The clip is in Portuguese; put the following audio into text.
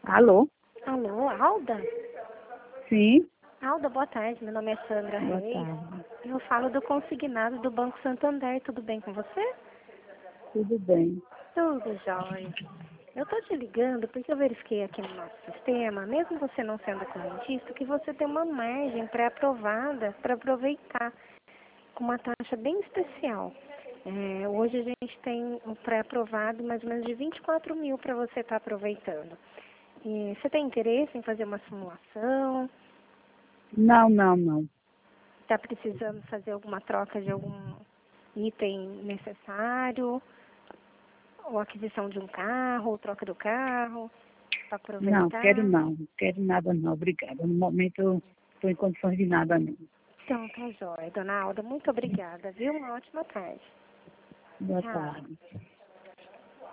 Alô? Alô, Alda? Sim, Alda, boa tarde. Meu nome é Sandra boa Reis. tarde. Eu falo do consignado do Banco Santander. Tudo bem com você? Tudo bem? Tudo jóia. Eu tô te ligando porque eu verifiquei aqui no nosso sistema, mesmo você não sendo correntista, que você tem uma margem pré-aprovada para aproveitar com uma taxa bem especial. Hoje a gente tem um pré-aprovado mais ou menos de 24 mil para você estar aproveitando. E você tem interesse em fazer uma simulação? Não, não, não. Está precisando fazer alguma troca de algum item necessário? Ou aquisição de um carro, ou troca do carro, para Não, quero aproveitar? não. Quero nada não, obrigada. No momento eu estou em condições de nada não. Então, tá jóia. Dona Alda, muito obrigada, viu? Uma ótima tarde. Boa Tchau. tarde.